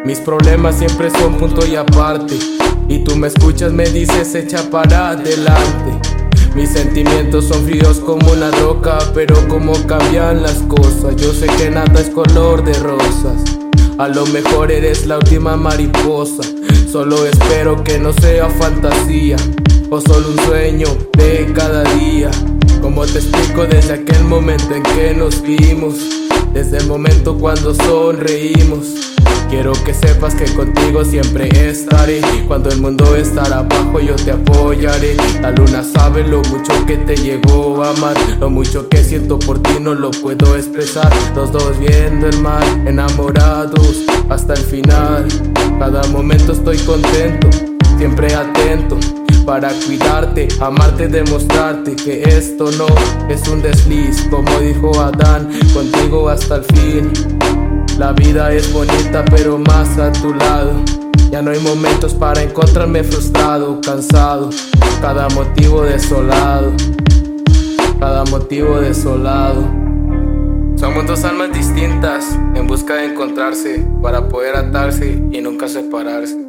Mis problemas siempre son punto y aparte, y tú me escuchas, me dices echa para adelante. Mis sentimientos son fríos como una roca, pero como cambian las cosas. Yo sé que nada es color de rosas. A lo mejor eres la última mariposa. Solo espero que no sea fantasía o solo un sueño de cada día. Como te explico desde aquel momento en que nos vimos, desde el momento cuando sonreímos. Quiero que sepas que contigo siempre estaré. Cuando el mundo estará abajo yo te apoyaré. La luna sabe lo mucho que te llegó a amar. Lo mucho que siento por ti no lo puedo expresar. Los dos viendo el mar, enamorados hasta el final. Cada momento estoy contento, siempre atento para cuidarte, amarte, demostrarte que esto no es un desliz. Como dijo Adán, contigo hasta el fin. La vida es bonita pero más a tu lado. Ya no hay momentos para encontrarme frustrado, cansado. Cada motivo desolado, cada motivo desolado. Somos dos almas distintas en busca de encontrarse para poder atarse y nunca separarse.